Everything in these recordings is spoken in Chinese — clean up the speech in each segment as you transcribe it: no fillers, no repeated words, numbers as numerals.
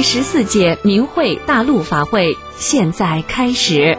14届明慧大陆法会现在开始。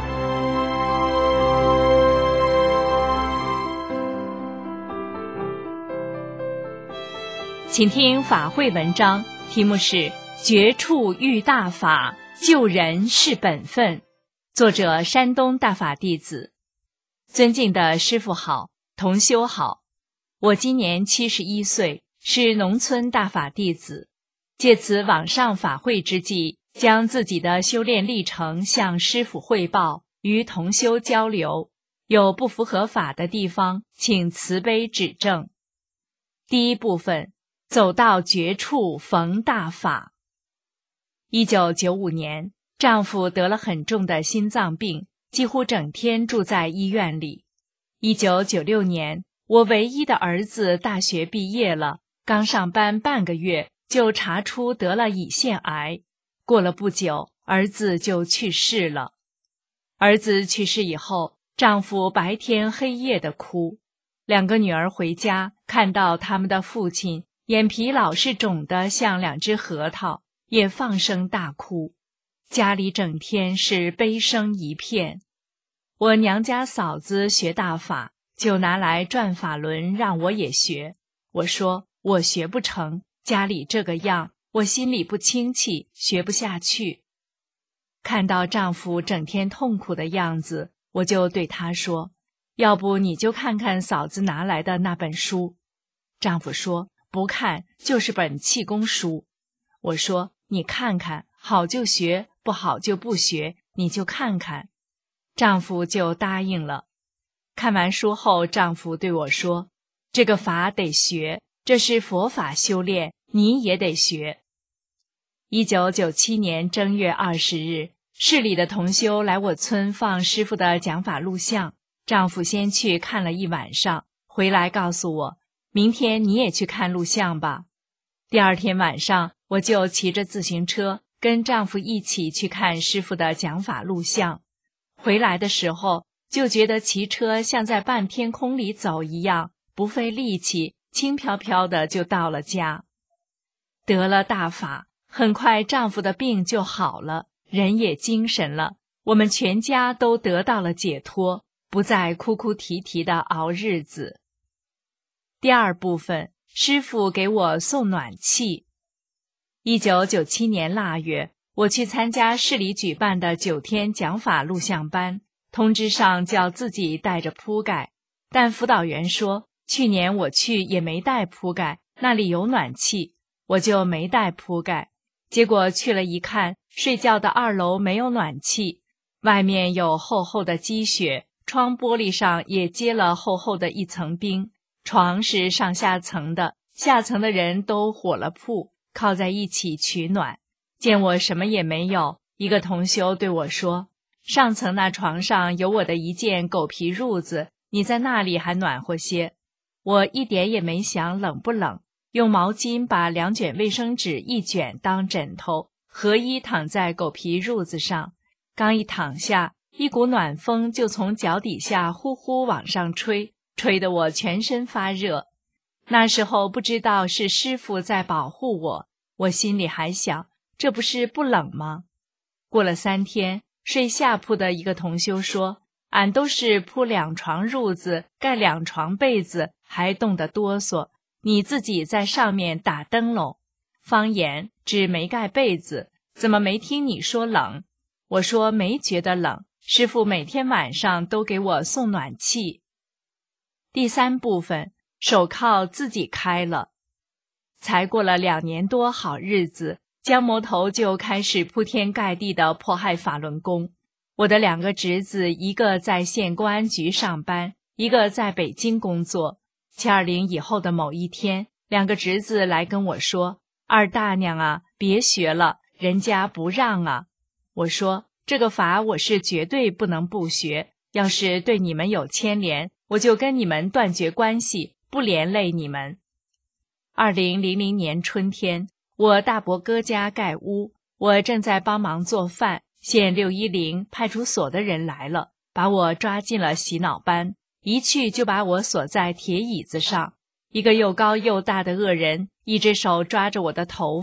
请听法会文章，题目是绝处遇大法，救人是本分，作者山东大法弟子。尊敬的师父好，同修好，我今年71岁，是农村大法弟子，借此网上法会之际，将自己的修炼历程向师父汇报，与同修交流，有不符合法的地方，请慈悲指正。第一部分，走到绝处逢大法。1995年，丈夫得了很重的心脏病，几乎整天住在医院里。1996年，我唯一的儿子大学毕业了，刚上班半个月就查出得了胰腺癌，过了不久，儿子就去世了。儿子去世以后，丈夫白天黑夜的哭，两个女儿回家，看到他们的父亲眼皮老是肿得像两只核桃，也放声大哭，家里整天是悲声一片。我娘家嫂子学大法，就拿来转法轮让我也学。我说我学不成，家里这个样，我心里不清气，学不下去。看到丈夫整天痛苦的样子，我就对他说，要不你就看看嫂子拿来的那本书。丈夫说不看，就是本气功书。我说你看看，好就学，不好就不学，你就看看。丈夫就答应了。看完书后，丈夫对我说，这个法得学，这是佛法修炼，你也得学。1997年正月20日，市里的同修来我村放师父的讲法录像，丈夫先去看了一晚上，回来告诉我，明天你也去看录像吧。第二天晚上，我就骑着自行车跟丈夫一起去看师父的讲法录像。回来的时候，就觉得骑车像在半天空里走一样，不费力气，轻飘飘的就到了家。得了大法，很快丈夫的病就好了，人也精神了，我们全家都得到了解脱，不再哭哭啼啼的熬日子。第二部分，师父给我送暖气。1997年腊月，我去参加市里举办的9天讲法录像班，通知上叫自己带着铺盖，但辅导员说，去年我去也没带铺盖，那里有暖气，我就没带铺盖。结果去了一看，睡觉的2楼没有暖气，外面有厚厚的积雪，窗玻璃上也结了厚厚的一层冰，床是上下层的，下层的人都火了铺，靠在一起取暖。见我什么也没有，一个同修对我说，上层那床上有我的一件狗皮褥子，你在那里还暖和些。我一点也没想冷不冷，用毛巾把2卷卫生纸一卷当枕头，合衣躺在狗皮褥子上。刚一躺下，一股暖风就从脚底下呼呼往上吹，吹得我全身发热。那时候不知道是师父在保护我，我心里还想，这不是不冷吗？过了3天，睡下铺的一个同修说，俺都是铺2床褥子，盖2床被子，还冻得哆嗦，你自己在上面打灯笼，方言只没盖被子，怎么没听你说冷？我说没觉得冷，师父每天晚上都给我送暖气。第三部分，手铐自己开了。才过了2年多好日子，江魔头就开始铺天盖地的迫害法轮功。我的2个侄子，一个在县公安局上班，一个在北京工作。720以后的某一天，2个侄子来跟我说，二大娘啊，别学了，人家不让啊。我说，这个法我是绝对不能不学，要是对你们有牵连，我就跟你们断绝关系，不连累你们。2000年春天，我大伯哥家盖屋，我正在帮忙做饭，县610派出所的人来了，把我抓进了洗脑班，一去就把我锁在铁椅子上。一个又高又大的恶人，一只手抓着我的头发，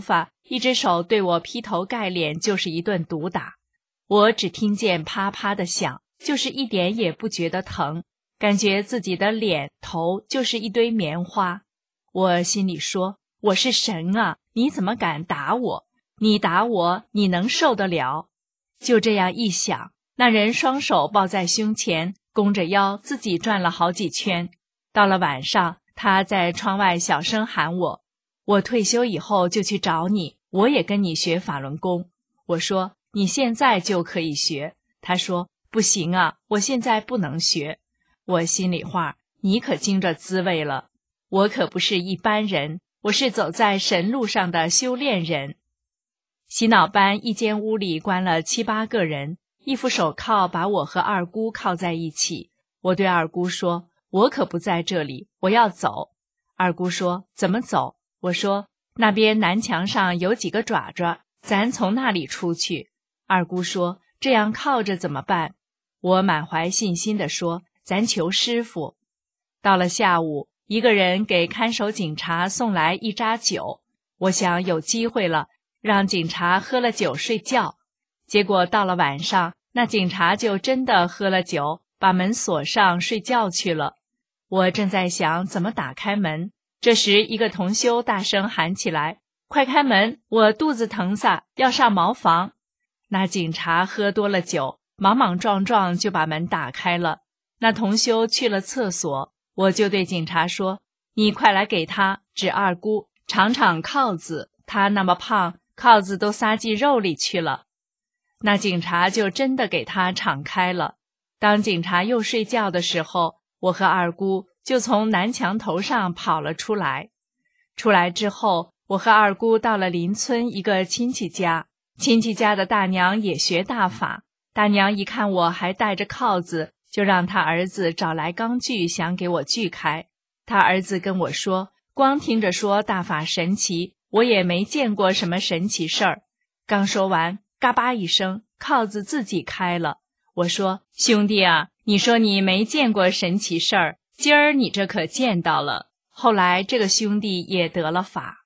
一只手对我劈头盖脸就是一顿毒打。我只听见啪啪的响，就是一点也不觉得疼，感觉自己的脸头就是一堆棉花。我心里说，我是神啊，你怎么敢打我？你打我，你能受得了？就这样一想，那人双手抱在胸前，弓着腰自己转了好几圈。到了晚上，他在窗外小声喊我，我退休以后就去找你，我也跟你学法轮功。我说，你现在就可以学。他说，不行啊，我现在不能学。我心里话，你可经着滋味了，我可不是一般人，我是走在神路上的修炼人。洗脑班一间屋里关了7、8个人，一副手铐把我和二姑铐在一起。我对二姑说，我可不在这里，我要走。二姑说，怎么走？我说，那边南墙上有几个爪爪，咱从那里出去。二姑说，这样靠着怎么办？我满怀信心地说，咱求师傅。到了下午，一个人给看守警察送来一扎酒，我想有机会了，让警察喝了酒睡觉。结果到了晚上，那警察就真的喝了酒，把门锁上睡觉去了。我正在想怎么打开门，这时一个同修大声喊起来，快开门，我肚子疼撒，要上茅房。那警察喝多了酒，莽莽撞撞就把门打开了。那同修去了厕所，我就对警察说，你快来给他指二姑尝尝铐子，他那么胖，铐子都撒进肉里去了。那警察就真的给他敞开了。当警察又睡觉的时候，我和二姑就从南墙头上跑了出来。出来之后，我和二姑到了邻村一个亲戚家，亲戚家的大娘也学大法。大娘一看我还带着铐子，就让他儿子找来钢锯想给我锯开。他儿子跟我说，光听着说大法神奇，我也没见过什么神奇事儿。刚说完，嘎巴一声，铐子自己开了。我说，兄弟啊，你说你没见过神奇事儿，今儿你这可见到了。后来这个兄弟也得了法。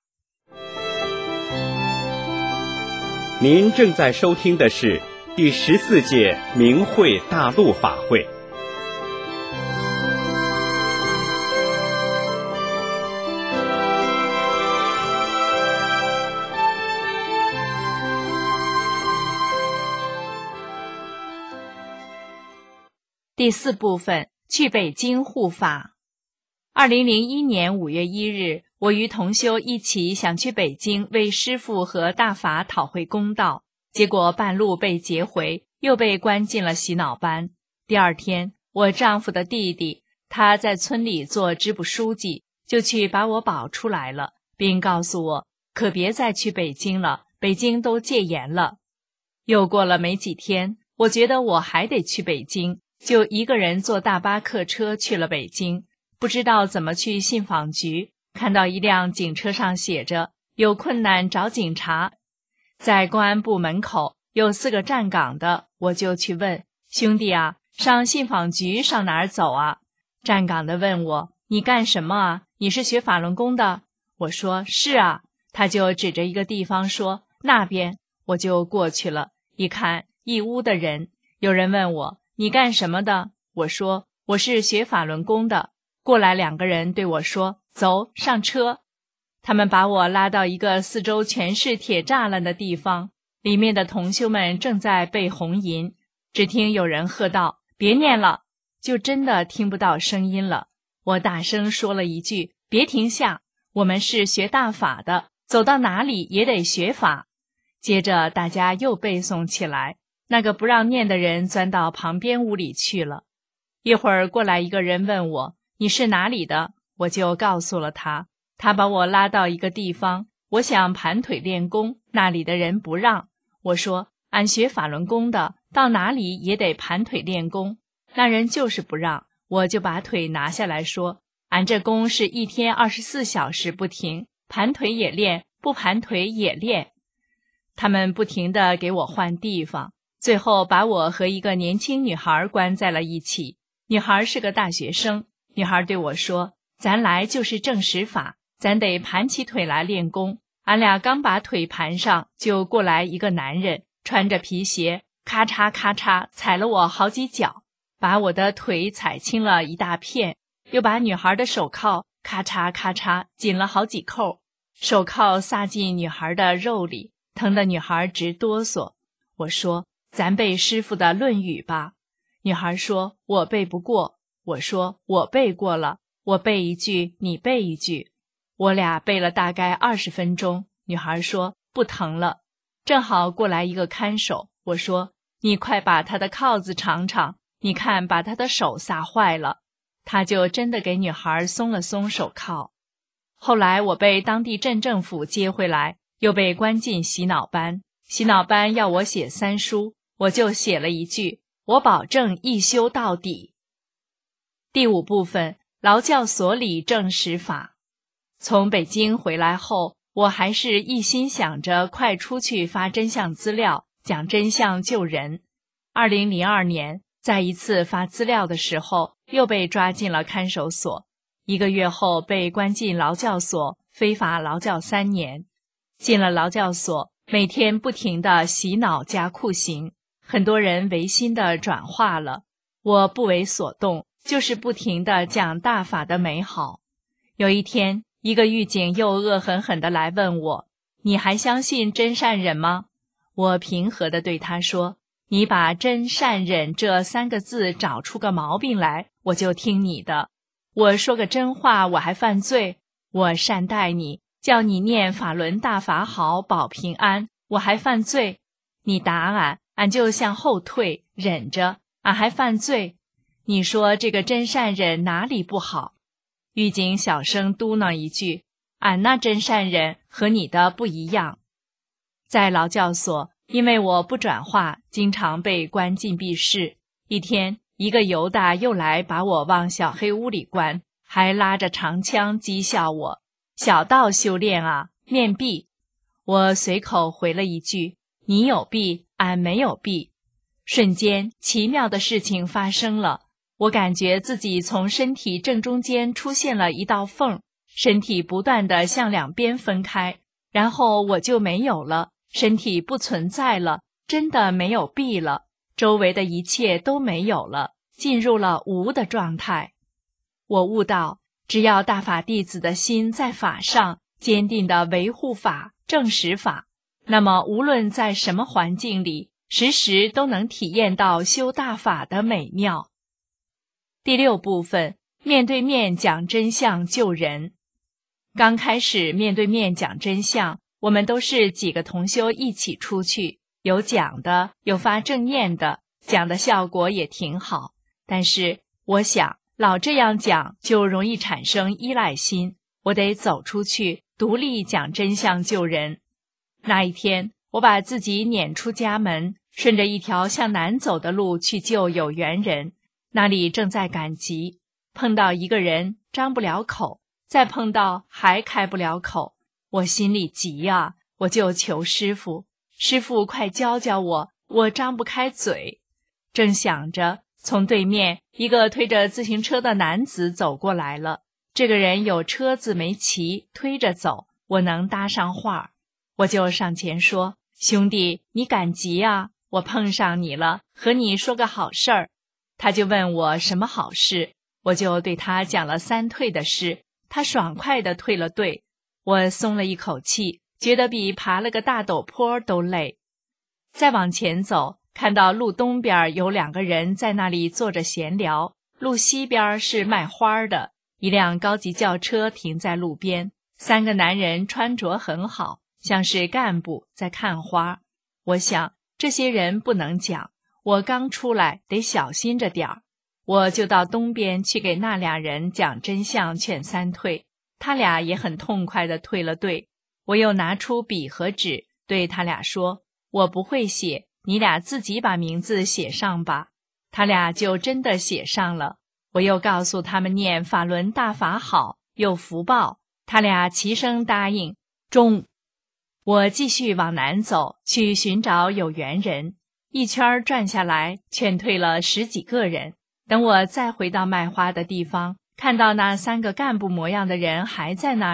您正在收听的是第14届明慧大陆法会。 第4部分，去北京护法。2001年5月1日，我与同修一起想去北京为师父和大法讨回公道，结果半路被劫回，又被关进了洗脑班。第二天，我丈夫的弟弟，他在村里做支部书记，就去把我保出来了，并告诉我，可别再去北京了，北京都戒严了。又过了没几天，我觉得我还得去北京，就一个人坐大巴客车去了北京。不知道怎么去信访局，看到一辆警车上写着有困难找警察。在公安部门口有4个站岗的，我就去问，兄弟啊，上信访局上哪儿走啊？站岗的问我，你干什么啊？你是学法轮功的？我说是啊。他就指着一个地方说，那边。我就过去了，一看一屋的人。有人问我，你干什么的？我说我是学法轮功的。过来2个人对我说，走，上车。他们把我拉到一个四周全是铁栅栏的地方，里面的同修们正在背红吟，只听有人喝道，别念了，就真的听不到声音了。我大声说了一句，别停下，我们是学大法的，走到哪里也得学法。接着大家又背诵起来，那个不让念的人钻到旁边屋里去了。一会儿过来一个人问我，你是哪里的？我就告诉了他。他把我拉到一个地方，我想盘腿练功，那里的人不让。我说，俺学法轮功的，到哪里也得盘腿练功。那人就是不让，我就把腿拿下来说，俺这功是一天24小时不停，盘腿也练，不盘腿也练。他们不停地给我换地方，最后把我和一个年轻女孩关在了一起。女孩是个大学生。女孩对我说，咱来就是正实法，咱得盘起腿来练功， 俺俩刚把腿盘上，就过来一个男人，穿着皮鞋，咔嚓咔嚓踩了我好几脚，把我的腿踩青了一大片，又把女孩的手铐咔嚓咔嚓紧了好几扣，手铐撒进女孩的肉里，疼得女孩直哆嗦。我说：咱背师傅的《论语》吧。女孩说：我背不过。我说：我背过了，我背一句，你背一句。我俩背了大概20分钟，女孩说不疼了。正好过来一个看守，我说：你快把他的铐子尝尝，你看把他的手撒坏了。他就真的给女孩松了松手铐。后来我被当地镇政府接回来，又被关进洗脑班。洗脑班要我写3书，我就写了一句：我保证一修到底。第5部分，劳教所里正史法。从北京回来后，我还是一心想着快出去发真相资料，讲真相救人。2002年，在一次发资料的时候，又被抓进了看守所，1个月后被关进劳教所，非法劳教3年。进了劳教所，每天不停地洗脑加酷刑，很多人违心地转化了。我不为所动，就是不停地讲大法的美好。有一天，一个狱警又恶狠狠地来问我：你还相信真善忍吗？我平和地对他说：你把真善忍这3个字找出个毛病来，我就听你的。我说个真话我还犯罪？我善待你，叫你念法轮大法好保平安，我还犯罪？你打俺，俺就向后退，忍着，俺还犯罪？你说这个真善忍哪里不好？狱警小声嘟囔一句：俺那真善忍和你的不一样。在劳教所，因为我不转化，经常被关禁闭室。一天，一个犹大又来把我往小黑屋里关，还拉着长枪讥笑我：小道修炼啊，面壁。我随口回了一句：你有壁，俺没有壁。瞬间，奇妙的事情发生了。我感觉自己从身体正中间出现了一道缝，身体不断地向两边分开，然后我就没有了，身体不存在了，真的没有壁了，周围的一切都没有了，进入了无的状态。我悟到，只要大法弟子的心在法上，坚定地维护法、证实法，那么无论在什么环境里，时时都能体验到修大法的美妙。第6部分，面对面讲真相救人。刚开始面对面讲真相，我们都是几个同修一起出去，有讲的，有发正念的，讲的效果也挺好。但是我想，老这样讲就容易产生依赖心，我得走出去，独立讲真相救人。那一天，我把自己撵出家门，顺着一条向南走的路去救有缘人。那里正在赶集，碰到一个人张不了口，再碰到还开不了口，我心里急啊，我就求师父，师父快教教我，我张不开嘴。正想着，从对面一个推着自行车的男子走过来了，这个人有车子没骑，推着走，我能搭上话，我就上前说：兄弟，你赶集啊，我碰上你了，和你说个好事儿。他就问我什么好事，我就对他讲了3退的事，他爽快地退了队，我松了一口气，觉得比爬了个大陡坡都累。再往前走，看到路东边有2个人在那里坐着闲聊，路西边是卖花的，一辆高级轿车停在路边，3个男人穿着很好，像是干部在看花。我想这些人不能讲，我刚出来得小心着点儿，我就到东边去给那俩人讲真相劝3退，他俩也很痛快地退了队。我又拿出笔和纸，对他俩说：我不会写，你俩自己把名字写上吧。他俩就真的写上了。我又告诉他们念法轮大法好，有福报，他俩齐声答应。我继续往南走，去寻找有缘人。一圈转下来，劝退了10几个人。等我再回到卖花的地方，看到那3个干部模样的人还在那里，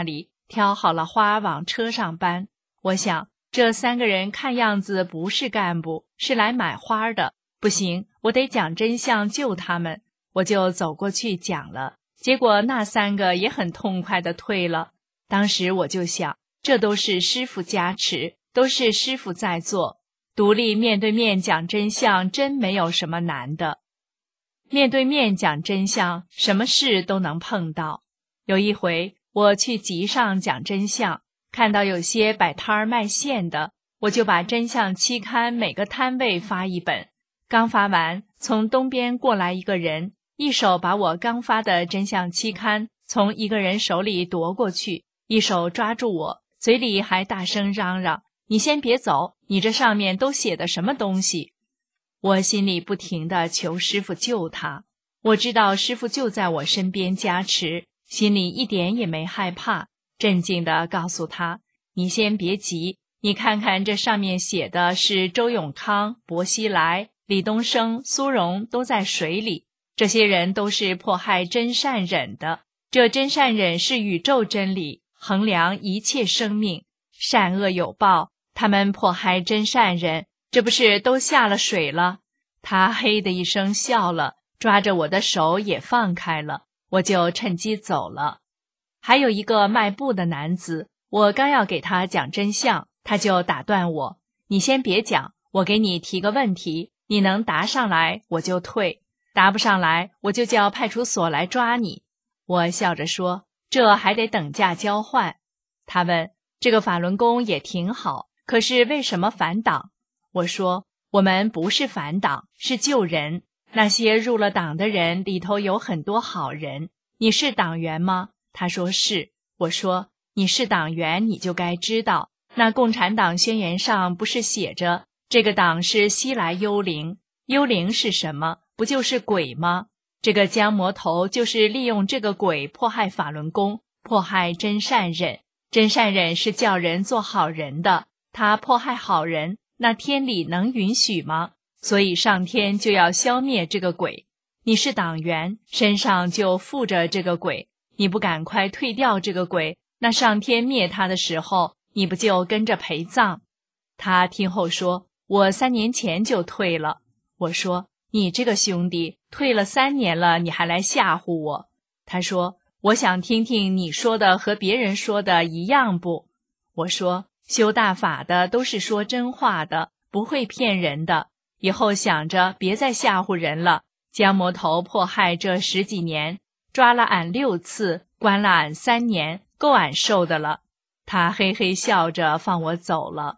挑好了花往车上搬。我想，这3个人看样子不是干部，是来买花的。不行，我得讲真相救他们。我就走过去讲了，结果那3个也很痛快地退了。当时我就想，这都是师父加持，都是师父在做。独立面对面讲真相，真没有什么难的。面对面讲真相，什么事都能碰到。有一回，我去集上讲真相，看到有些摆摊儿卖线的，我就把真相期刊每个摊位发一本。刚发完，从东边过来一个人，一手把我刚发的真相期刊从一个人手里夺过去，一手抓住我，嘴里还大声嚷嚷：“你先别走，你这上面都写的什么东西？”我心里不停地求师父救他。我知道师父就在我身边加持，心里一点也没害怕，镇静地告诉他：“你先别急，你看看这上面写的是周永康、薄熙来、李东升、苏荣都在水里，这些人都是迫害真善忍的。这真善忍是宇宙真理，衡量一切生命，善恶有报，他们迫害真善忍，这不是都下了水了？”他嘿的一声笑了，抓着我的手也放开了，我就趁机走了。还有一个卖布的男子，我刚要给他讲真相，他就打断我：“你先别讲，我给你提个问题，你能答上来我就退，答不上来我就叫派出所来抓你。”我笑着说：“这还得等价交换。”他问：“这个法轮功也挺好，可是为什么反党？”我说：“我们不是反党，是救人。那些入了党的人里头有很多好人。你是党员吗？”他说是。我说：“你是党员，你就该知道，那共产党宣言上不是写着这个党是西来幽灵？幽灵是什么？不就是鬼吗？这个姜魔头就是利用这个鬼迫害法轮功，迫害真善忍。真善忍是叫人做好人的，他迫害好人，那天理能允许吗？所以上天就要消灭这个鬼。你是党员，身上就附着这个鬼，你不赶快退掉这个鬼，那上天灭他的时候，你不就跟着陪葬？”他听后说：“我3年前就退了。”我说：“你这个兄弟，退了3年了，你还来吓唬我？”他说：“我想听听你说的和别人说的一样不？”我说：“修大法的都是说真话的，不会骗人的。以后想着别再吓唬人了。姜魔头迫害这10几年，抓了俺6次，关了俺3年，够俺受的了。”他嘿嘿笑着放我走了。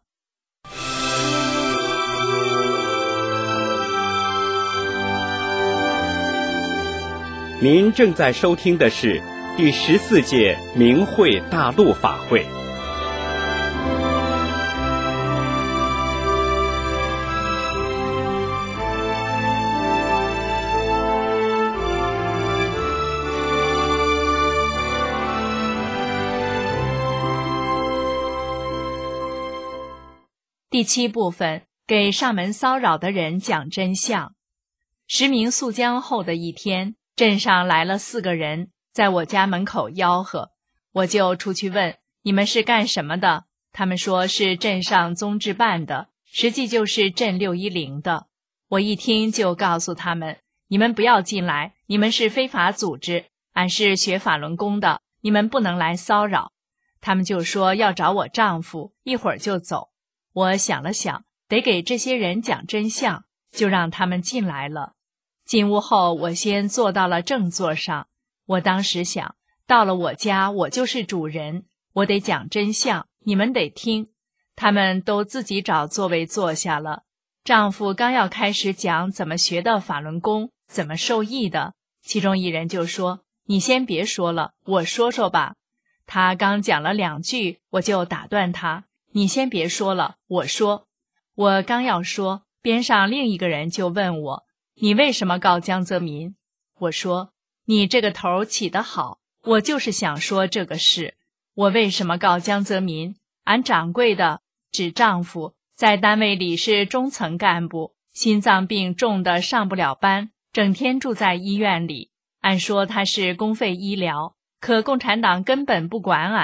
您正在收听的是第14届明慧大陆法会。 第7部分，给上门骚扰的人讲真相。时明溯江后的一天，镇上来了4个人，在我家门口吆喝，我就出去问：“你们是干什么的？”他们说是镇上宗治办的，实际就是镇610的。我一听就告诉他们：“你们不要进来，你们是非法组织，俺是学法轮功的，你们不能来骚扰。”他们就说要找我丈夫，一会儿就走。我想了想，得给这些人讲真相，就让他们进来了。进屋后，我先坐到了正座上。我当时想，到了我家，我就是主人，我得讲真相，你们得听。他们都自己找座位坐下了。丈夫刚要开始讲怎么学的法轮功，怎么受益的，其中一人就说：“你先别说了，我说说吧。”他刚讲了2句，我就打断他：“你先别说了，我说。”我刚要说，边上另一个人就问我：“你为什么告江泽民？”我说：“你这个头起得好，我就是想说这个事。我为什么告江泽民？俺掌柜的，指丈夫，在单位里是中层干部，心脏病重的上不了班，整天住在医院里。按说他是公费医疗，可共产党根本不管俺。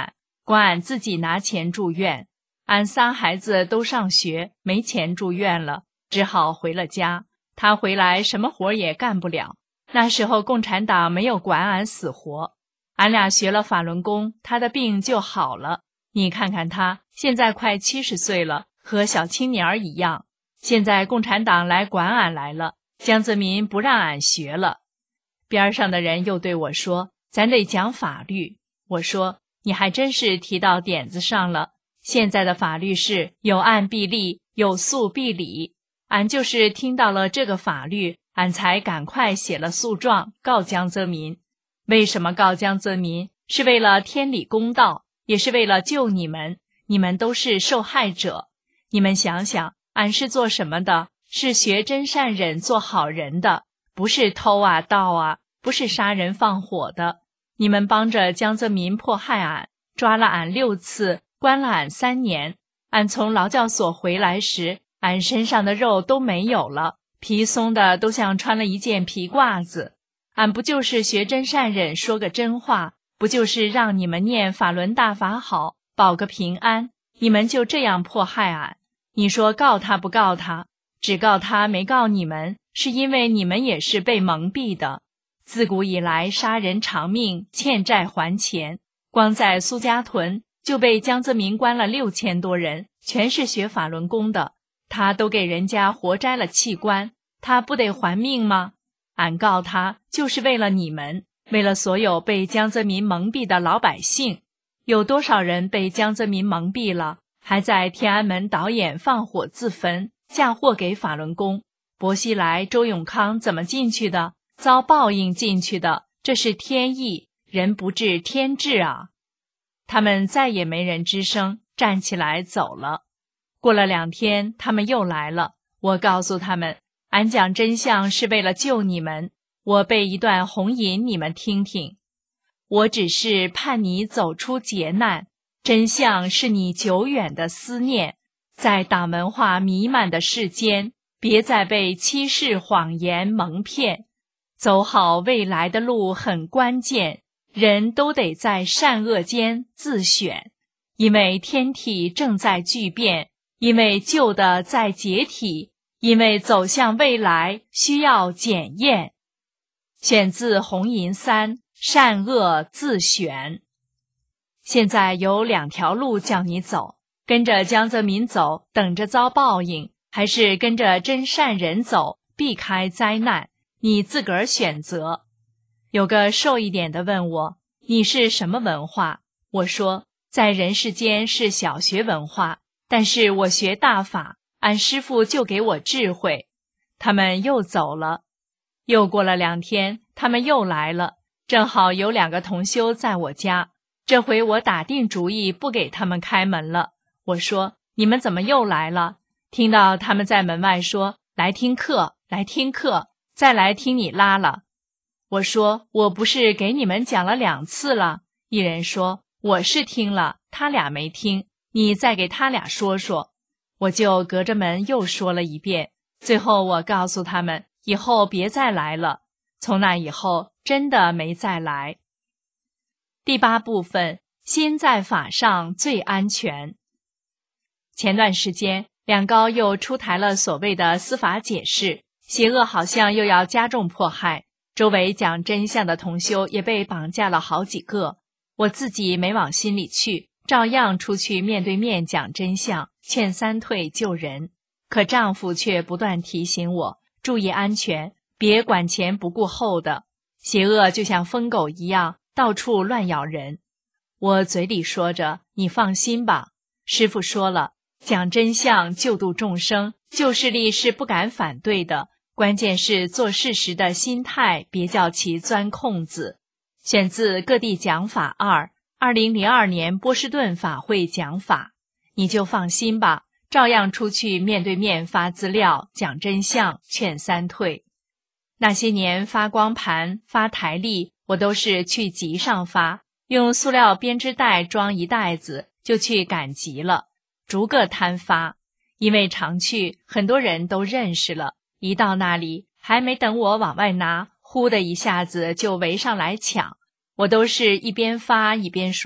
光俺自己拿钱住院。俺仨孩子都上学，没钱住院了，只好回了家。他回来什么活也干不了。那时候共产党没有管俺死活，俺俩学了法轮功，他的病就好了。你看看他，现在快70岁了，和小青年儿一样。现在共产党来管俺来了，江泽民不让俺学了。边上的人又对我说，咱得讲法律。我说，你还真是提到点子上了。现在的法律是有案必立，有诉必理。俺就是听到了这个法律，俺才赶快写了诉状告江泽民。为什么告江泽民？是为了天理公道，也是为了救你们。你们都是受害者。你们想想，俺是做什么的？是学真善忍做好人的，不是偷啊盗啊，不是杀人放火的。你们帮着江泽民迫害俺，抓了俺6次，关了俺3年。俺从劳教所回来时，俺身上的肉都没有了，皮松的都像穿了一件皮褂子。俺不就是学真善忍说个真话，不就是让你们念法轮大法好，保个平安，你们就这样迫害俺。你说告他不告他？只告他没告你们，是因为你们也是被蒙蔽的。自古以来杀人偿命，欠债还钱，光在苏家屯就被江泽民关了6000多人，全是学法轮功的。他都给人家活摘了器官，他不得还命吗？俺告他就是为了你们，为了所有被江泽民蒙蔽的老百姓。有多少人被江泽民蒙蔽了，还在天安门导演放火自焚，嫁祸给法轮功。薄熙来、周永康怎么进去的？遭报应进去的，这是天意，人不治天治啊。他们再也没人吱声，站起来走了。过了2天，他们又来了。我告诉他们，俺讲真相是为了救你们。我背一段红引你们听听。我只是盼你走出劫难，真相是你久远的思念。在党文化弥漫的世间，别再被欺世谎言蒙骗。走好未来的路很关键，人都得在善恶间自选。因为天体正在巨变，因为旧的在解体，因为走向未来需要检验。选自红银3，善恶自选。现在有2条路叫你走，跟着江泽民走，等着遭报应，还是跟着真善人走，避开灾难，你自个儿选择。有个瘦一点的问我，你是什么文化？我说，在人世间是小学文化，但是我学大法，俺师父就给我智慧。他们又走了。又过了2天，他们又来了，正好有2个同修在我家。这回我打定主意不给他们开门了。我说，你们怎么又来了？听到他们在门外说，来听课，来听课，再来听你拉了。我说，我不是给你们讲了2次了。一人说，我是听了，他俩没听，你再给他俩说说。我就隔着门又说了一遍。最后我告诉他们，以后别再来了。从那以后真的没再来。第8部分，心在法上最安全。前段时间，两高又出台了所谓的司法解释，邪恶好像又要加重迫害，周围讲真相的同修也被绑架了好几个。我自己没往心里去，照样出去面对面讲真相，劝三退救人。可丈夫却不断提醒我，注意安全，别管前不顾后的。邪恶就像疯狗一样，到处乱咬人。我嘴里说着，你放心吧。师父说了，讲真相救度众生，旧势力是不敢反对的，关键是做事时的心态，别叫其钻空子。选自各地讲法2 2002年波士顿法会讲法。你就放心吧，照样出去面对面发资料，讲真相，劝三退。那些年发光盘、发台历，我都是去集上发，用塑料编织袋装一袋子，就去赶集了，逐个摊发。因为常去，很多人都认识了，一到那里，还没等我往外拿，呼的一下子就围上来抢。我都是一边发一边说，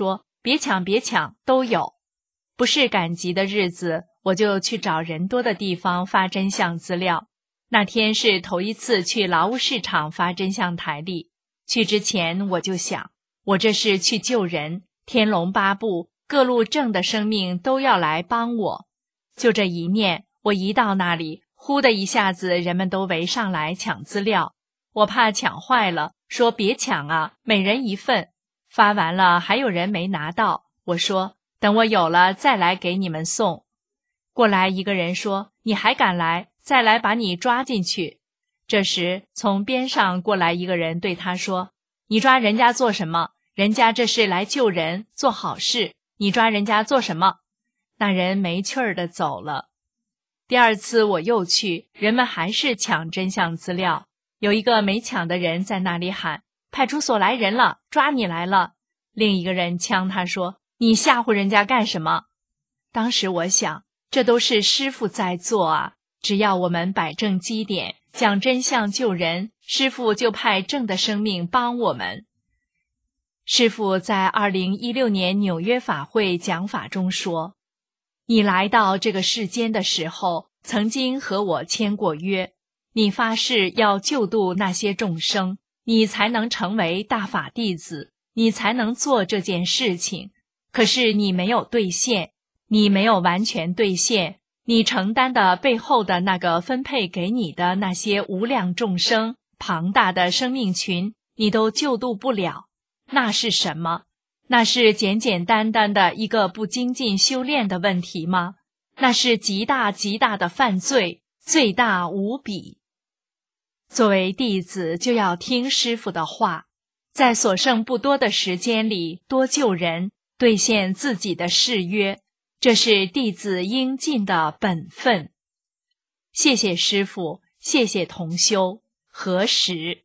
别抢别抢都有。不是赶集的日子，我就去找人多的地方发真相资料。那天是头一次去劳务市场发真相台历，去之前我就想，我这是去救人，天龙八部各路正的生命都要来帮我。就这一念，我一到那里，呼的一下子人们都围上来抢资料，我怕抢坏了，说别抢啊，每人一份。发完了还有人没拿到，我说等我有了再来给你们送。过来一个人说，你还敢来，再来把你抓进去。这时从边上过来一个人对他说，你抓人家做什么？人家这是来救人做好事，你抓人家做什么？那人没趣儿地走了。第二次我又去，人们还是抢真相资料，有一个没抢的人在那里喊，派出所来人了，抓你来了。另一个人呛他说，你吓唬人家干什么？当时我想，这都是师父在做啊，只要我们摆正基点，讲真相救人，师父就派正的生命帮我们。师父在2016年纽约法会讲法中说，你来到这个世间的时候，曾经和我签过约，你发誓要救度那些众生，你才能成为大法弟子，你才能做这件事情。可是你没有兑现，你没有完全兑现，你承担的背后的那个分配给你的那些无量众生，庞大的生命群，你都救度不了。那是什么？那是简简单单的一个不精进修炼的问题吗？那是极大极大的犯罪，罪大无比。作为弟子，就要听师父的话，在所剩不多的时间里多救人，兑现自己的誓约，这是弟子应尽的本分。谢谢师父，谢谢同修，何时？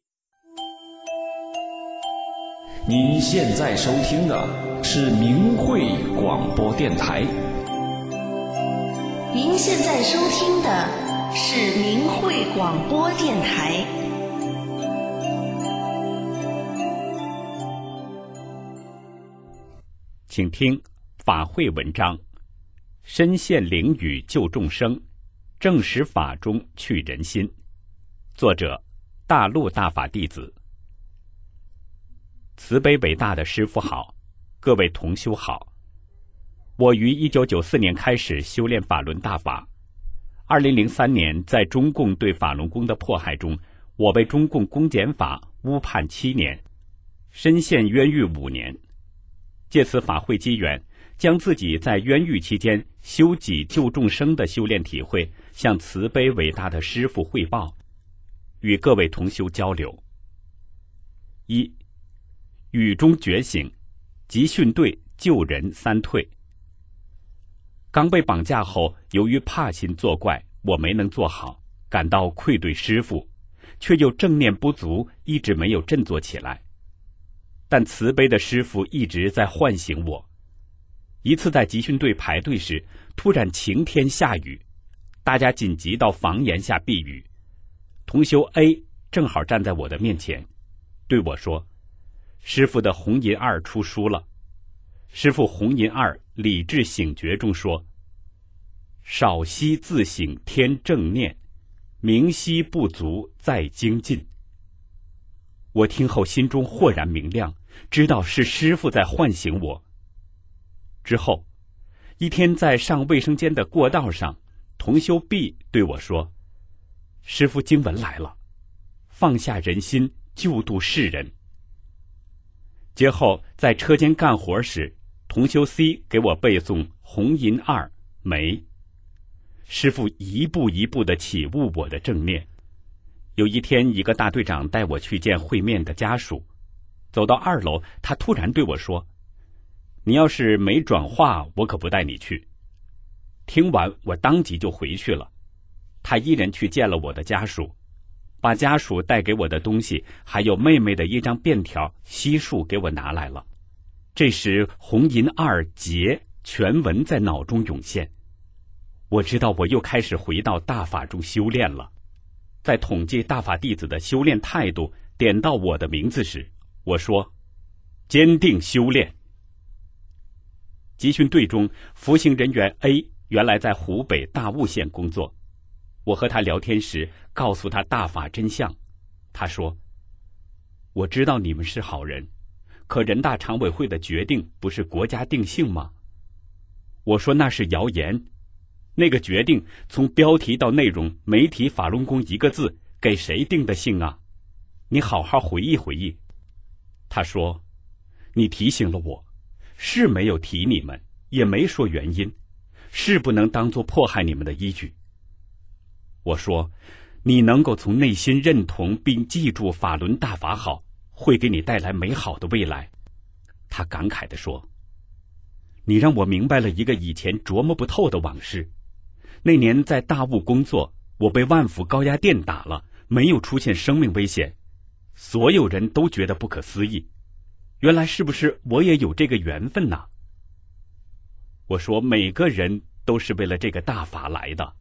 您现在收听的是明慧广播电台。 您现在收听的是明慧广播电台。 请听法会文章：身现灵语救众生，正实法中去人心。作者：大陆大法弟子。慈悲伟大的师父好，各位同修好。我于1994年开始修炼法轮大法。2003年，在中共对法轮功的迫害中，我被中共公检法误判7年，身陷冤狱5年。借此法会机缘，将自己在冤狱期间修己救众生的修炼体会，向慈悲伟大的师父汇报，与各位同修交流。1. 狱中觉醒，集训队救人3退。刚被绑架后，由于怕心作怪，我没能做好，感到愧对师父，却又正念不足，一直没有振作起来。但慈悲的师父一直在唤醒我。一次在集训队排队时，突然晴天下雨，大家紧急到房檐下避雨。同修 A 正好站在我的面前，对我说，师父的红银2出书了。师父红银2理智醒觉中说，少息自省天正念，明晰不足再精进。我听后心中豁然明亮，知道是师父在唤醒我。之后一天在上卫生间的过道上，同修 B 对我说，师父经文来了，放下人心，救度世人。接后在车间干活时，同修 C 给我背诵红银2梅。师父一步一步地启悟我的正念。有一天，一个大队长带我去见会面的家属，走到2楼，他突然对我说，你要是没转化，我可不带你去。听完，我当即就回去了。他一人去见了我的家属，把家属带给我的东西，还有妹妹的一张便条悉数给我拿来了。这时红银2结全文在脑中涌现，我知道我又开始回到大法中修炼了。在统计大法弟子的修炼态度点到我的名字时，我说，坚定修炼。 集训队中，服刑人员 A 原来在湖北大悟县工作。我和他聊天时，告诉他大法真相。他说：“我知道你们是好人，可人大常委会的决定不是国家定性吗？”我说那是谣言，那个决定从标题到内容没提法轮功一个字，给谁定的性啊？你好好回忆回忆。他说：“你提醒了我，是没有提你们，也没说原因，是不能当作迫害你们的依据。”我说：“你能够从内心认同并记住法轮大法好，会给你带来美好的未来。”他感慨地说：“你让我明白了一个以前琢磨不透的往事。那年在大悟工作，我被万伏高压电打了，没有出现生命危险，所有人都觉得不可思议。原来是不是我也有这个缘分呢？”我说：“每个人都是为了这个大法来的。”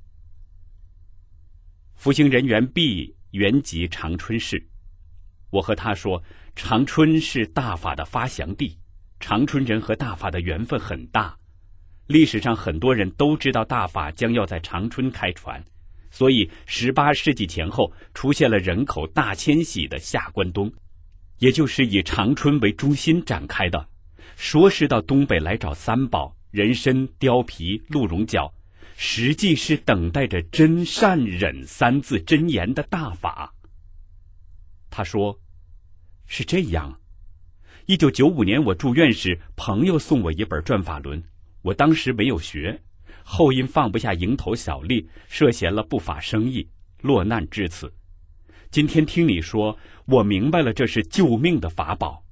服刑人员 B 原籍长春市，我和他说，长春是大法的发祥地，长春人和大法的缘分很大。历史上很多人都知道大法将要在长春开传，所以18世纪前后出现了人口大迁徙的下关东，也就是以长春为中心展开的。说是到东北来找三宝人参、貂皮、鹿茸角，实际是等待着真善忍三字真言的大法。他说：“是这样。1995年我住院时，朋友送我一本转法轮，我当时没有学，后因放不下蝇头小利，涉嫌了不法生意，落难至此。今天听你说，我明白了，这是救命的法宝。”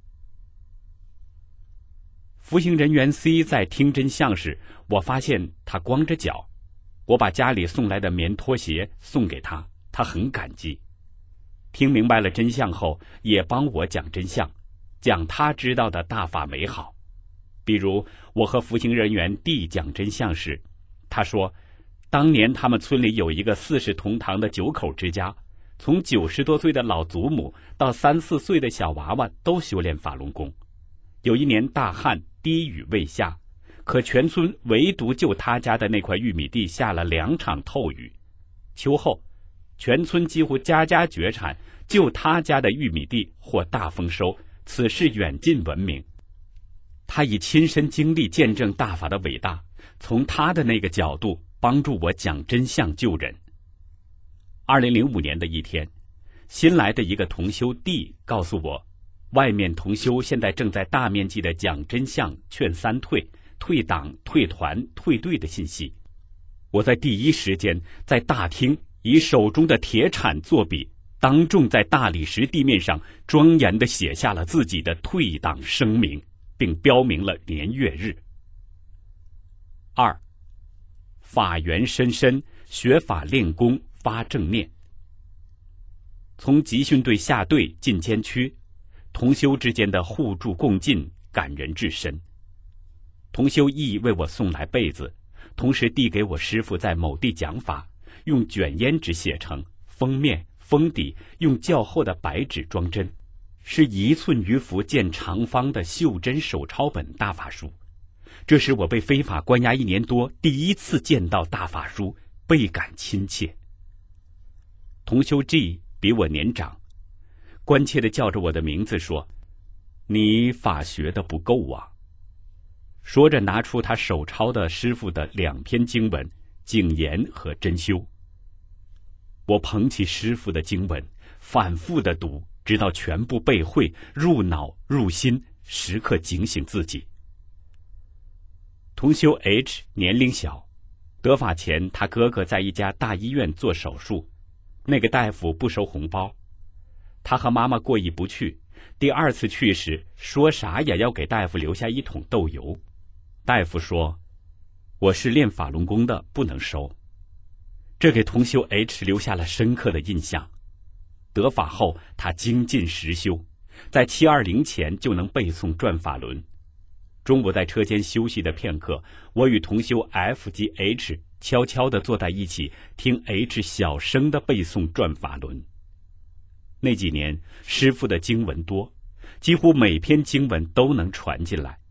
服刑人员 C 在听真相时，我发现他光着脚，我把家里送来的棉拖鞋送给他，他很感激。听明白了真相后，也帮我讲真相，讲他知道的大法美好。比如我和服刑人员 D 讲真相时，他说当年他们村里有一个40同堂的9口之家，从90多岁的老祖母到3、4岁的小娃娃都修炼法轮功。有一年大旱，滴雨未下，可全村唯独就他家的那块玉米地下了2场透雨。秋后全村几乎家家绝产，就他家的玉米地获大丰收，此事远近闻名。他以亲身经历见证大法的伟大，从他的那个角度帮助我讲真相救人。2005年的一天，新来的一个同修 D 告诉我，外面同修现在正在大面积的讲真相、劝三退、退党、退团、退队的信息。我在第一时间在大厅以手中的铁铲作笔，当众在大理石地面上庄严地写下了自己的退党声明，并标明了年月日。2. 法缘深深，学法练功发正念。从集训队下队进监区，同修之间的互助共进感人至深。同修 E 为我送来被子，同时递给我师父在某地讲法，用卷烟纸写成，封面封底用较厚的白纸装帧，是1寸余幅见长方的袖珍手抄本大法书。这是我被非法关押1年多第一次见到大法书，倍感亲切。同修 G 比我年长，关切地叫着我的名字说：“你法学的不够啊。”说着拿出他手抄的师父的2篇经文，净言和真修。我捧起师父的经文，反复地读，直到全部背会，入脑入心，时刻警醒自己。同修 H 年龄小，得法前他哥哥在一家大医院做手术，那个大夫不收红包，他和妈妈过意不去，第2次去时说啥也要给大夫留下1桶豆油。大夫说：“我是练法轮功的，不能收。”这给同修 H 留下了深刻的印象。得法后他精进实修，在720前就能背诵转法轮。中午在车间休息的片刻，我与同修 F 及 H 悄悄地坐在一起，听 H 小声地背诵转法轮。那几年师父的经文多，几乎每篇经文都能传进来。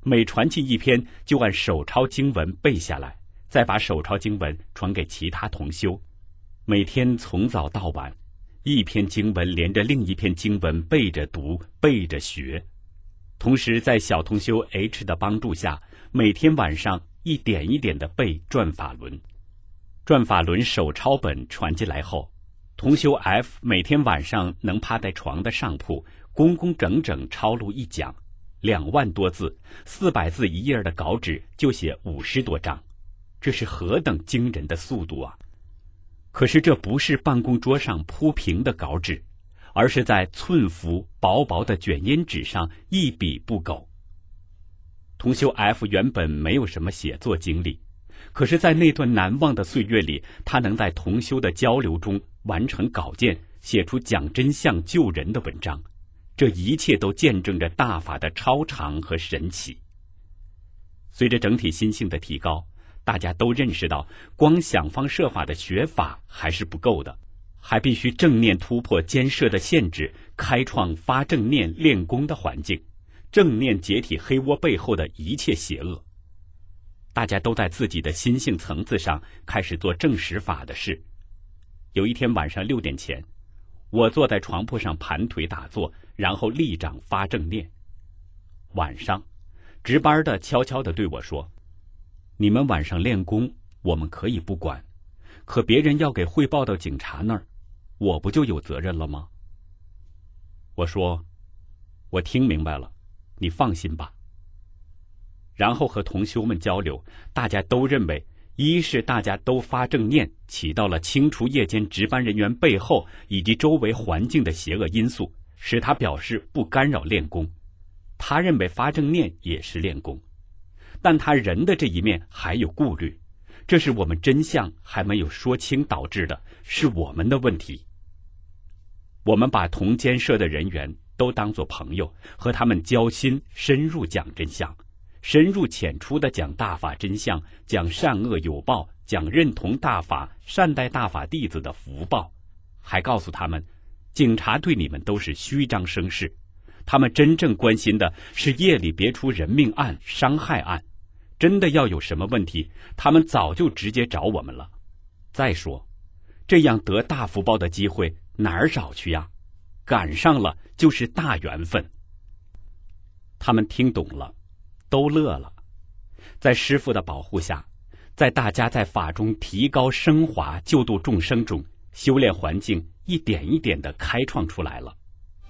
每传进一篇就按手抄经文背下来，再把手抄经文传给其他同修。每天从早到晚，一篇经文连着另一篇经文背着读，背着学。同时在小同修 H 的帮助下，每天晚上一点一点地背转法轮。转法轮手抄本传进来后，同修 F 每天晚上能趴在床的上铺，工工整整抄录一讲，2万多字，400字一页的稿纸就写50多张，这是何等惊人的速度啊！可是这不是办公桌上铺平的稿纸，而是在寸幅薄薄的卷烟纸上一笔不苟。同修 F 原本没有什么写作经历，可是在那段难忘的岁月里，他能在同修的交流中完成稿件，写出讲真相救人的文章，这一切都见证着大法的超常和神奇。随着整体心性的提高，大家都认识到光想方设法的学法还是不够的，还必须正念突破监舍的限制，开创发正念练功的环境，正念解体黑窝背后的一切邪恶。大家都在自己的心性层次上开始做正实法的事。有一天晚上6点前，我坐在床铺上盘腿打坐，然后立掌发正念。晚上值班的悄悄地对我说，你们晚上练功我们可以不管，可别人要给汇报到警察那儿，我不就有责任了吗？我说，我听明白了，你放心吧。然后和同修们交流，大家都认为，一是大家都发正念，起到了清除夜间值班人员背后以及周围环境的邪恶因素，使他表示不干扰练功。他认为发正念也是练功，但他人的这一面还有顾虑，这是我们真相还没有说清导致的，是我们的问题。我们把同监舍的人员都当作朋友，和他们交心，深入讲真相，深入浅出地讲大法真相，讲善恶有报，讲认同大法、善待大法弟子的福报，还告诉他们，警察对你们都是虚张声势，他们真正关心的是夜里别出人命案、伤害案，真的要有什么问题，他们早就直接找我们了。再说，这样得大福报的机会哪儿找去呀？赶上了就是大缘分。他们听懂了，都乐了。在师父的保护下，在大家在法中提高升华、救度众生中，修炼环境一点一点地开创出来了。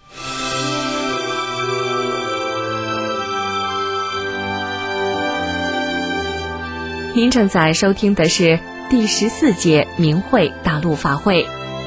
您正在收听的是第14届明慧大陆法会。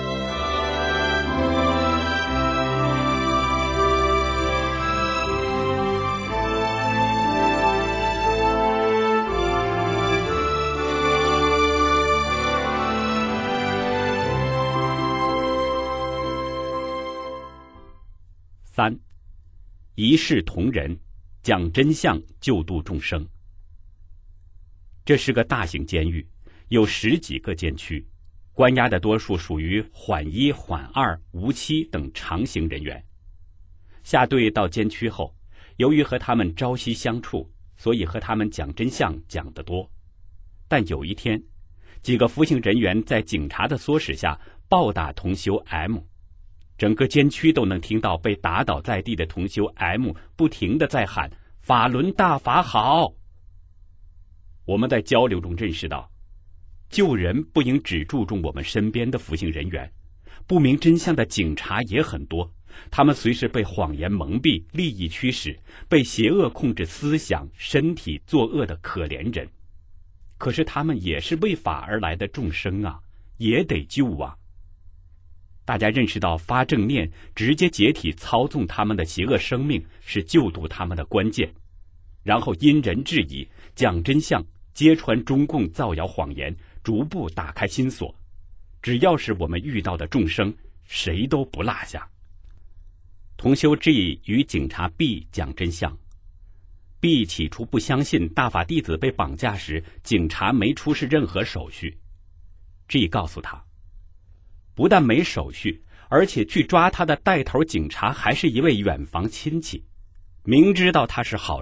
3. 一视同仁，讲真相，救度众生。这是个大型监狱，有10几个监区，关押的多数属于缓1、缓2、无期等长刑人员。下队到监区后，由于和他们朝夕相处，所以和他们讲真相讲得多。但有一天，几个服刑人员在警察的唆使下暴打同修 M， 整个监区都能听到被打倒在地的同修 M 不停地在喊法轮大法好。我们在交流中认识到，救人不应只注重我们身边的服刑人员，不明真相的警察也很多，他们随时被谎言蒙蔽、利益驱使，被邪恶控制思想、身体作恶的可怜人。可是他们也是为法而来的众生啊，也得救啊。大家认识到发正念直接解体操纵他们的邪恶生命是救度他们的关键，然后因人制宜，讲真相，揭穿中共造谣谎言，逐步打开心锁。只要是我们遇到的众生，谁都不落下。同修 G 与警察 B 讲真相。B 起初不相信大法弟子被绑架时，警察没出示任何手续。G 告诉他，不但没手续，而且去抓他的带头警察还是一位远房亲戚。明知道他是好人，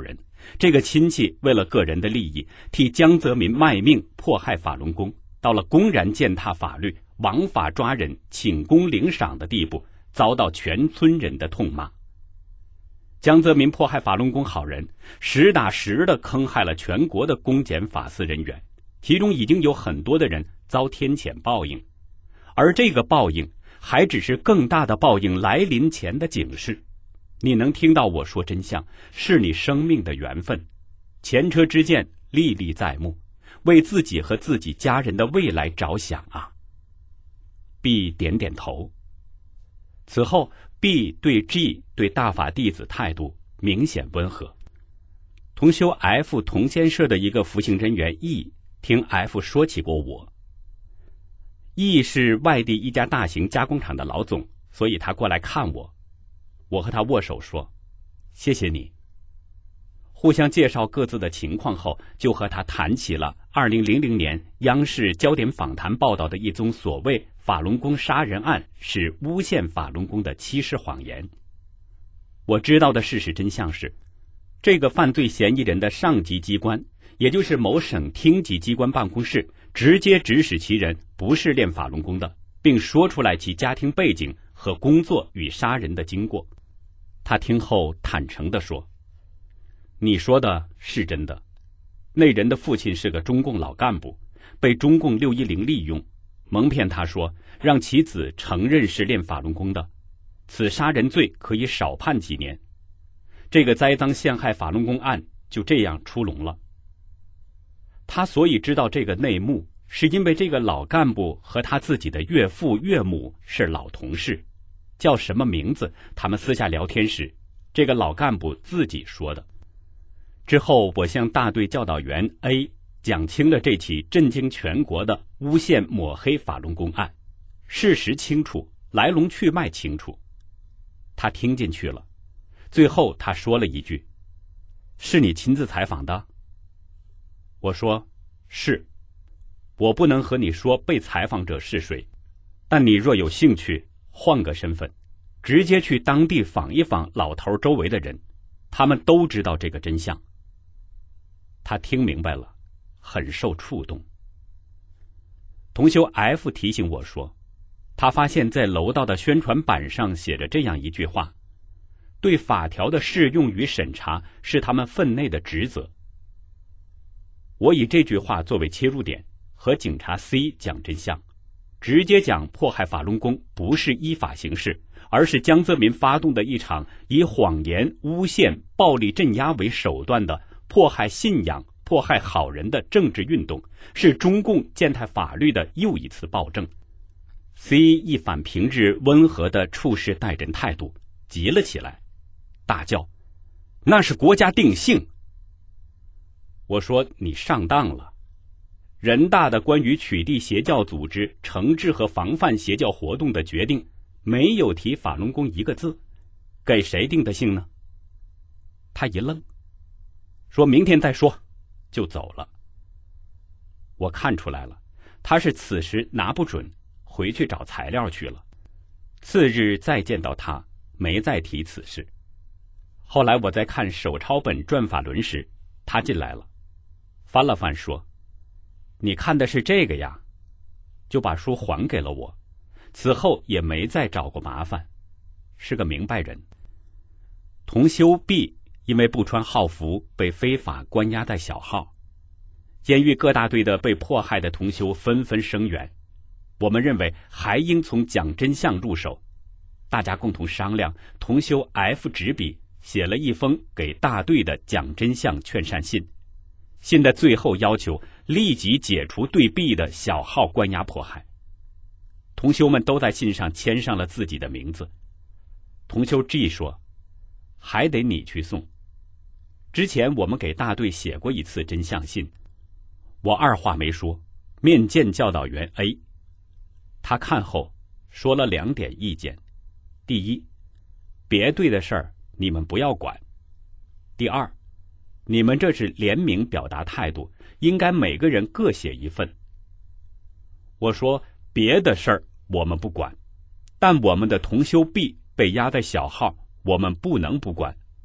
这个亲戚为了个人的利益，替江泽民卖命，迫害法轮功，到了公然践踏法律、枉法抓人、请功领赏的地步，遭到全村人的痛骂。江泽民迫害法轮功好人，实打实地坑害了全国的公检法司人员，其中已经有很多的人遭天谴报应，而这个报应还只是更大的报应来临前的警示。你能听到我说真相，是你生命的缘分，前车之鉴历历在目，为自己和自己家人的未来着想啊。B 点点头。此后 B 对 G 对大法弟子态度明显温和。同修 F 同仙社的一个服刑人员 E 听 F 说起过我。E 是外地一家大型加工厂的老总，所以他过来看我。我和他握手说，谢谢你。互相介绍各自的情况后，就和他谈起了2000年央视焦点访谈报道的一宗所谓法轮功杀人案是诬陷法轮功的欺世谎言。我知道的事实真相是，这个犯罪嫌疑人的上级机关，也就是某省厅级机关办公室，直接指使其人不是练法轮功的，并说出来其家庭背景和工作与杀人的经过。他听后坦诚地说，你说的是真的，那人的父亲是个中共老干部，被中共610利用，蒙骗他说让其子承认是练法轮功的，此杀人罪可以少判几年。这个栽赃陷害法轮功案就这样出笼了。他所以知道这个内幕，是因为这个老干部和他自己的岳父岳母是老同事，叫什么名字他们私下聊天时，这个老干部自己说的。之后我向大队教导员 A 讲清了这起震惊全国的诬陷抹黑法轮功案，事实清楚，来龙去脉清楚。他听进去了，最后他说了一句，是你亲自采访的？我说是。我不能和你说被采访者是谁，但你若有兴趣，换个身份，直接去当地访一访老头周围的人，他们都知道这个真相。他听明白了，很受触动。同修 F 提醒我说，他发现在楼道的宣传板上写着这样一句话，对法条的适用与审查是他们分内的职责。我以这句话作为切入点，和警察 C 讲真相，直接讲迫害法轮功不是依法行事，而是江泽民发动的一场以谎言、诬陷、暴力镇压为手段的迫害信仰、迫害好人的政治运动，是中共践踏法律的又一次暴政。C 一反平日温和的处事待人态度，急了起来，大叫：“那是国家定性！”我说：“你上当了。人大的关于取缔邪教组织、惩治和防范邪教活动的决定，没有提法轮功一个字，给谁定的性呢？”他一愣，说明天再说，就走了。我看出来了，他是此时拿不准，回去找材料去了。次日再见到他，没再提此事。后来我在看手抄本转法轮时，他进来了，翻了翻说：“你看的是这个呀？”就把书还给了我。此后也没再找过麻烦，是个明白人。同修 B 因为不穿号服被非法关押在小号，监狱各大队的被迫害的同修纷纷声援。我们认为还应从讲真相入手，大家共同商量，同修 F 执笔写了一封给大队的讲真相劝善信。信的最后要求立即解除对 B 的小号关押迫害。同修们都在信上签上了自己的名字。同修 G 说：“还得你去送。之前我们给大队写过一次真相信，我二话没说，面见教导员 A。他看后说了2点意见：第一，别队的事儿你们不要管；第二，你们这是联名表达态度，应该每个人各写一份。我说别的事儿我们不管，但我们的同修 B 被压在小号，我们不能不管。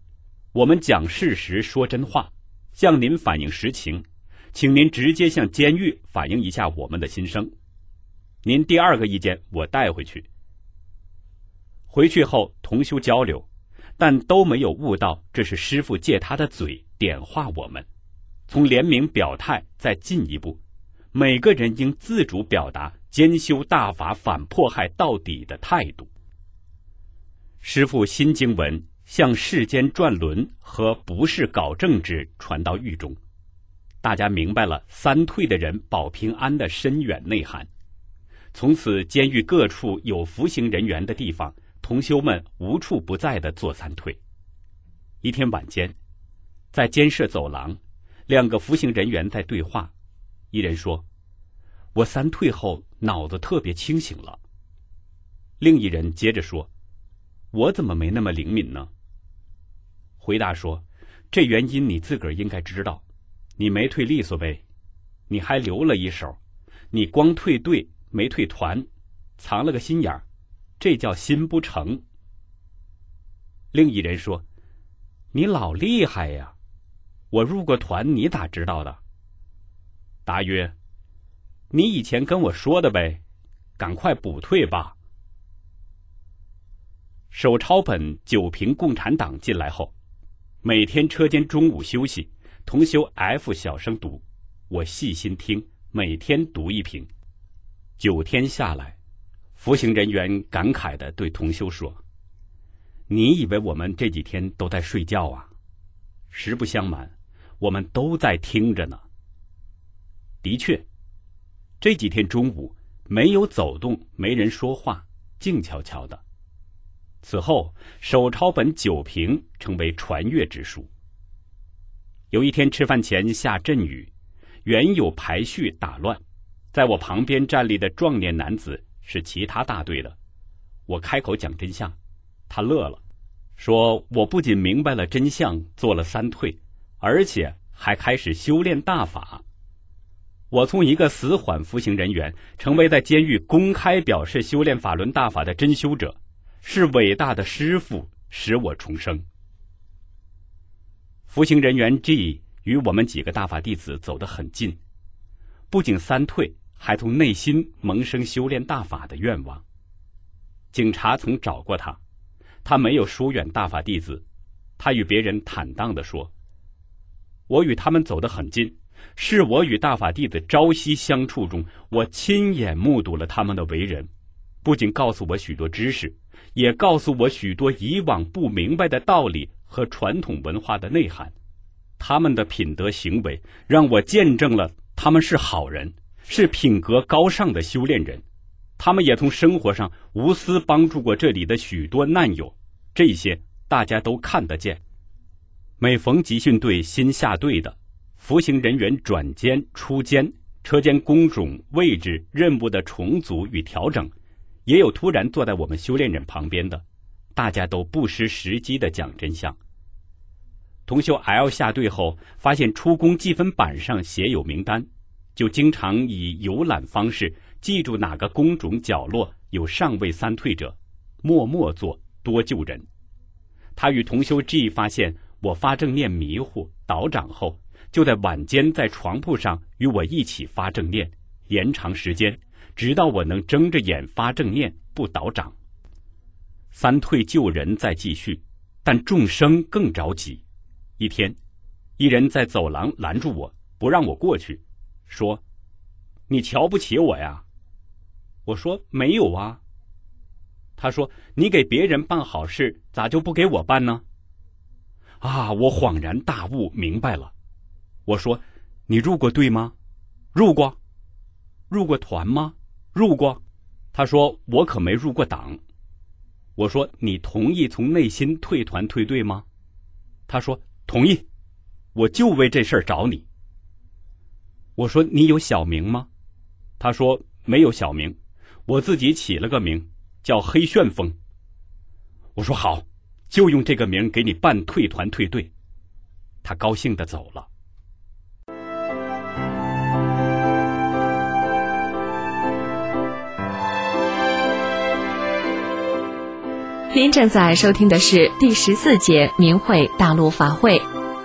我们讲事实说真话，向您反映实情，请您直接向监狱反映一下我们的心声。您第二个意见我带回去。回去后同修交流，但都没有悟到这是师父借他的嘴点化我们，从怜悯表态再进一步，每个人应自主表达兼修大法反迫害到底的态度。师父新经文向世间转轮和不是搞政治传到狱中，大家明白了三退的人保平安的深远内涵。从此监狱各处有服刑人员的地方，同修们无处不在地做三退。一天晚间，在监舍走廊，两个服刑人员在对话，一人说：我三退后脑子特别清醒了。另一人接着说：我怎么没那么灵敏呢？回答说：这原因你自个儿应该知道，你没退利索呗，你还留了一手，你光退队没退团，藏了个心眼儿，这叫心不成。另一人说：你老厉害呀，我入过团，你咋知道的？答曰：你以前跟我说的呗，赶快补退吧。手抄本九评共产党进来后，每天车间中午休息，同修 F 小声读，我细心听，每天读一评。9天下来，服刑人员感慨地对同修说：你以为我们这几天都在睡觉啊？实不相瞒，我们都在听着呢。的确，这几天中午没有走动，没人说话，静悄悄的。此后手抄本9评成为传阅之书。有一天吃饭前下阵雨，原有排序打乱，在我旁边站立的壮年男子是其他大队的。我开口讲真相，他乐了，说我不仅明白了真相，做了三退，而且还开始修炼大法。我从一个死缓服刑人员成为在监狱公开表示修炼法轮大法的真修者，是伟大的师父使我重生。服刑人员 G 与我们几个大法弟子走得很近，不仅三退，还从内心萌生修炼大法的愿望。警察曾找过他，他没有疏远大法弟子，他与别人坦荡地说：我与他们走得很近，是我与大法弟子朝夕相处中，我亲眼目睹了他们的为人，不仅告诉我许多知识，也告诉我许多以往不明白的道理和传统文化的内涵。他们的品德行为让我见证了他们是好人，是品格高尚的修炼人。他们也从生活上无私帮助过这里的许多难友，这些大家都看得见。每逢集训队新下队的，服刑人员转监出监，车间工种位置任务的重组与调整，也有突然坐在我们修炼人旁边的，大家都不失时机地讲真相。同修 L 下队后，发现出工记分板上写有名单，就经常以游览方式记住哪个工种角落有尚未三退者，默默做，多救人。他与同修 G 发现我发正念迷糊倒掌后，就在晚间在床铺上与我一起发正念，延长时间，直到我能睁着眼发正念不倒掌。三退救人在继续，但众生更着急。一天，一人在走廊拦住我，不让我过去，说：你瞧不起我呀？我说没有啊。他说：你给别人办好事，咋就不给我办呢？啊，我恍然大悟，明白了。我说：你入过队吗？入过。入过团吗？入过。他说：我可没入过党。我说：你同意从内心退团退队吗？他说：同意，我就为这事儿找你。我说：你有小名吗？他说：没有小名，我自己起了个名叫黑旋风。我说：好，就用这个名给你办退团退队。他高兴地走了。 您正在收听的是第14节明慧大陆法会。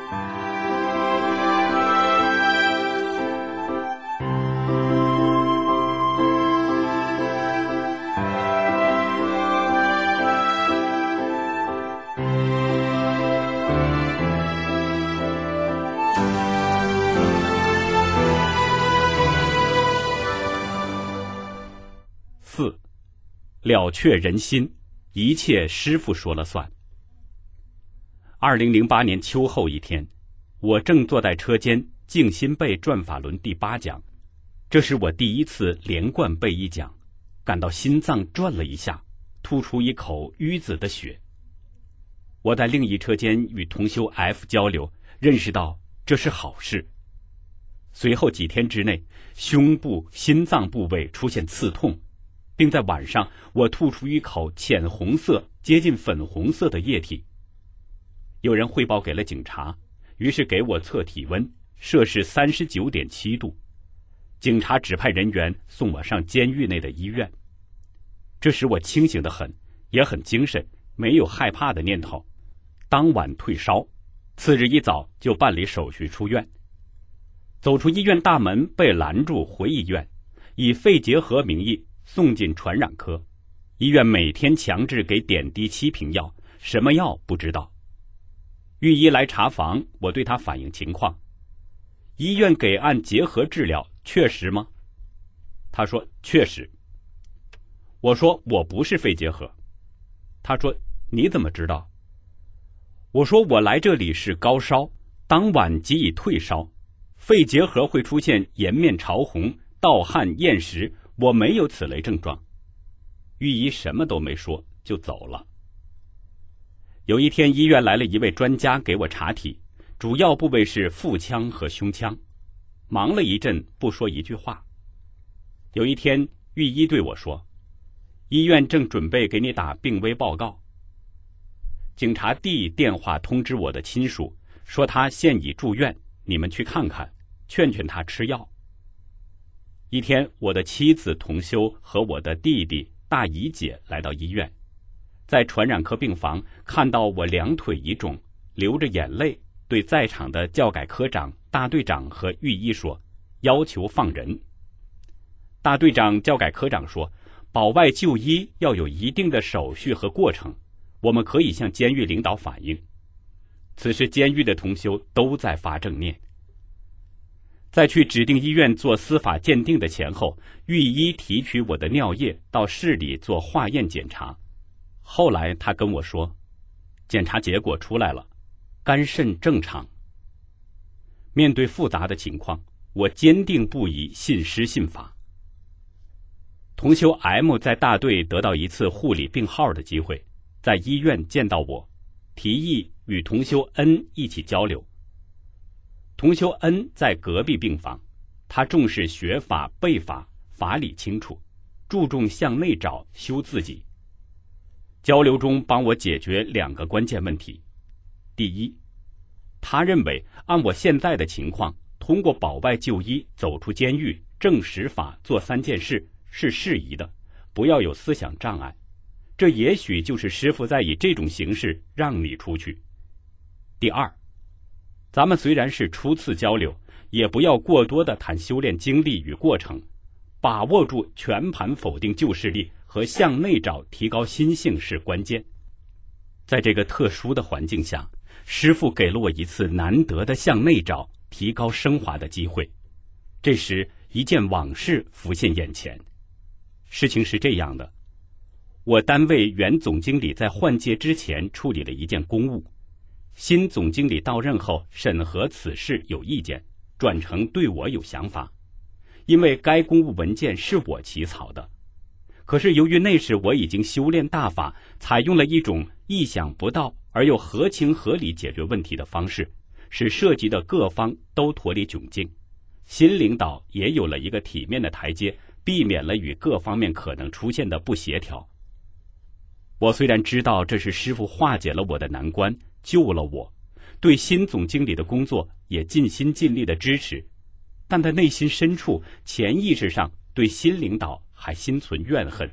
4. 了却人心，一切师父说了算。2008年秋后一天，我正坐在车间静心背转法轮第8讲，这是我第一次连贯背一讲，感到心脏转了一下，吐出一口淤紫的血。我在另一车间与同修 F 交流，认识到这是好事。随后几天之内，胸部、心脏部位出现刺痛，并在晚上我吐出一口浅红色接近粉红色的液体。有人汇报给了警察，于是给我测体温，摄氏39.7度。警察指派人员送我上监狱内的医院。这时我清醒得很，也很精神，没有害怕的念头。当晚退烧，次日一早就办理手续出院。走出医院大门被拦住回医院，以肺结核名义送进传染科。医院每天强制给点滴7瓶药，什么药不知道。御医来查房，我对他反映情况。医院给按结核治疗，确实吗？他说确实。我说我不是肺结核。他说你怎么知道？我说我来这里是高烧，当晚即已退烧，肺结核会出现颜面潮红、盗汗、厌食，我没有此类症状。御医什么都没说就走了。有一天医院来了一位专家给我查体，主要部位是腹腔和胸腔，忙了一阵不说一句话。有一天御医对我说，医院正准备给你打病危报告。警察D电话通知我的亲属，说他现已住院，你们去看看，劝劝他吃药。一天我的妻子同修和我的弟弟大姨姐来到医院，在传染科病房看到我两腿已肿，流着眼泪，对在场的教改科长、大队长和御医说，要求放人。大队长、教改科长说，保外就医要有一定的手续和过程，我们可以向监狱领导反映。此时监狱的同修都在发正念。在去指定医院做司法鉴定的前后，御医提取我的尿液到市里做化验检查。后来他跟我说，检查结果出来了，肝肾正常。面对复杂的情况，我坚定不移信师信法。同修 M 在大队得到一次护理病号的机会，在医院见到我，提议与同修 N 一起交流。同修 N 在隔壁病房，他重视学法背法，法理清楚，注重向内找修自己。交流中帮我解决2个关键问题。第一，他认为按我现在的情况，通过保外就医走出监狱，证实法做3件事是适宜的，不要有思想障碍，这也许就是师父在以这种形式让你出去。第二，咱们虽然是初次交流，也不要过多的谈修炼经历与过程，把握住全盘否定旧势力和向内找提高心性是关键。在这个特殊的环境下，师父给了我一次难得的向内找提高升华的机会。这时一件往事浮现眼前。事情是这样的，我单位原总经理在换届之前处理了一件公务，新总经理到任后审核此事有意见，转成对我有想法。因为该公务文件是我起草的，可是由于那时我已经修炼大法，采用了一种意想不到而又合情合理解决问题的方式，使涉及的各方都脱离窘境，新领导也有了一个体面的台阶，避免了与各方面可能出现的不协调。我虽然知道这是师父化解了我的难关，救了我，对新总经理的工作也尽心尽力的支持，但在内心深处，潜意识上对新领导还心存怨恨，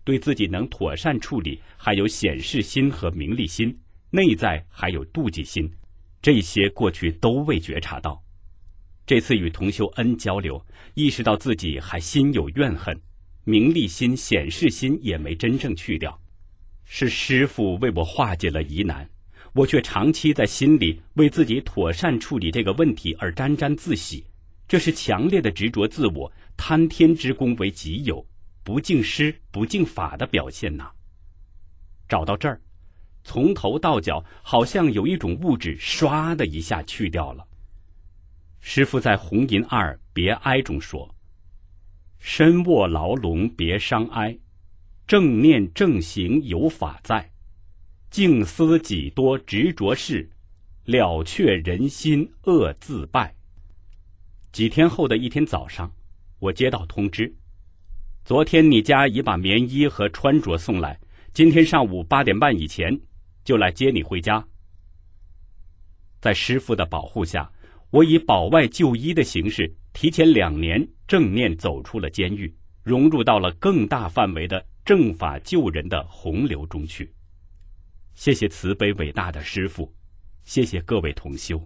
对自己能妥善处理，还有显示心和名利心，内在还有妒忌心，这些过去都未觉察到。这次与同修恩交流，意识到自己还心有怨恨，名利心、显示心也没真正去掉。是师父为我化解了疑难，我却长期在心里为自己妥善处理这个问题而沾沾自喜，这是强烈的执着自我，贪天之功为己有，不敬师不敬法的表现呐。找到这儿，从头到脚好像有一种物质唰的一下去掉了。师父在红银2别哀中说，身卧牢笼别伤哀，正念正行有法在，静思己多执着事，了却人心恶自败。几天后的一天早上，我接到通知，昨天你家已把棉衣和穿着送来，今天上午8点半以前就来接你回家。在师父的保护下，我以保外就医的形式，提前2年正念走出了监狱，融入到了更大范围的正法救人的洪流中去。谢谢慈悲伟大的师父，谢谢各位同修。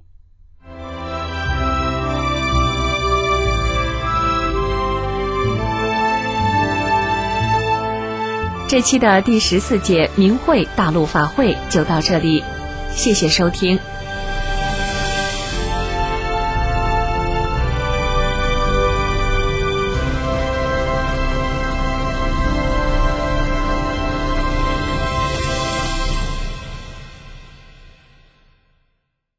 这期的第14届明慧大陆法会就到这里，谢谢收听。